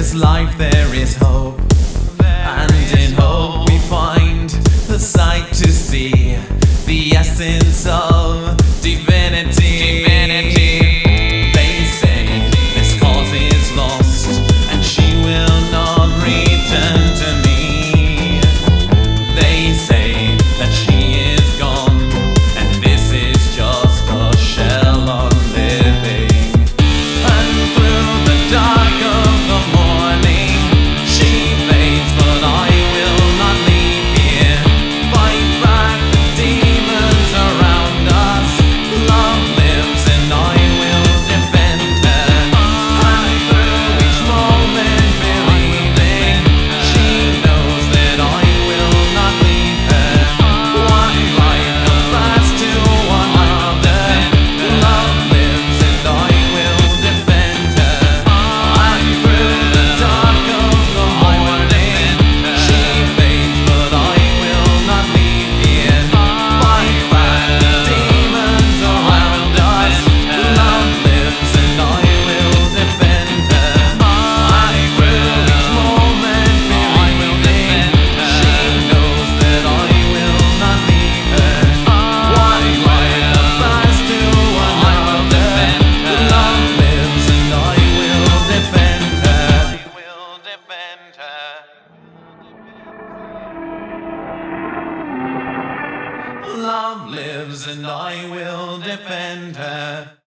is life, there is hope, and in hope we find the sight to see the essence of divinity. They say this cause is lost, and she will not return to me. They say that she is gone, and this is just a shell of living. And through the dark of the morning, she fades, but I will not leave here. Fight back the demons around us. Love lives, and I will defend her. And through each moment believing, she knows that I will not leave her. One life comes last to another. Love lives, and I will defend her. And through the dark of the morning, she fades, but I will not leave here. Fight back the demons around us. Love lives, and I will defend her. And through each moment believing, she knows that I will not leave her. One life comes last to another. Love lives, and I will defend her. Love lives, and I will defend her.